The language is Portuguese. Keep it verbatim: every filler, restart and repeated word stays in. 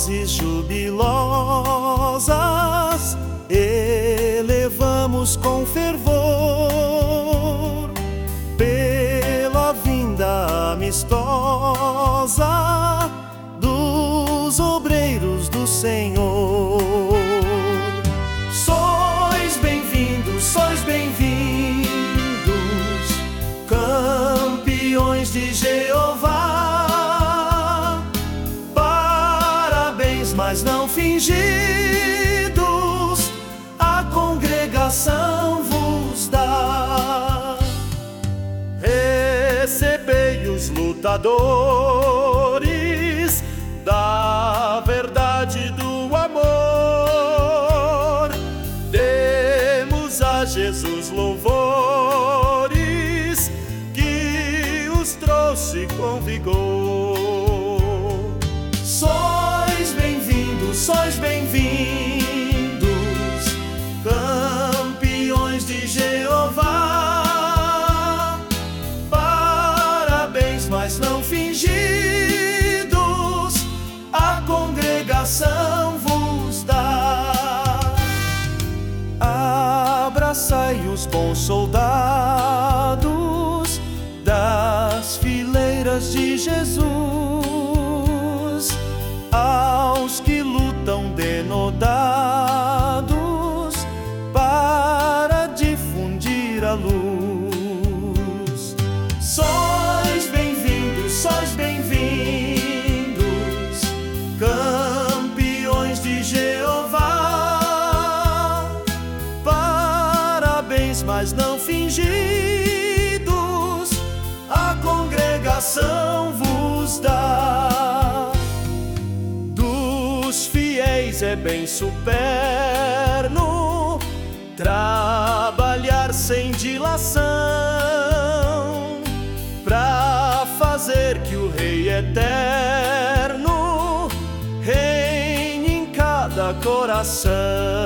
vozes jubilosas elevamos com fervor pela vinda amistosa dos obreiros do Senhor. Sois bem-vindos, sois bem-vindos, campeões de Jeová. Parabéns, mas não fingidos, a congregação vos dá. Recebei os lutadores da verdade do amor. Demos a Jesus louvores, que os trouxe com vigor. Sois bem-vindos, sois bem-vindos, campeões de Jeová. Parabéns, mas não fingidos, a congregação vos dá. Abraçai os bons soldados das fileiras de Jesus, aos que lutam denodados para difundir a luz. Sois bem-vindos, sois bem-vindos, campeões de Jeová. Parabéns, mas não fingidos, a congregação vos dá. Dos fiéis é bem superno trabalhar sem dilação, pra fazer que o Rei eterno reine em cada coração.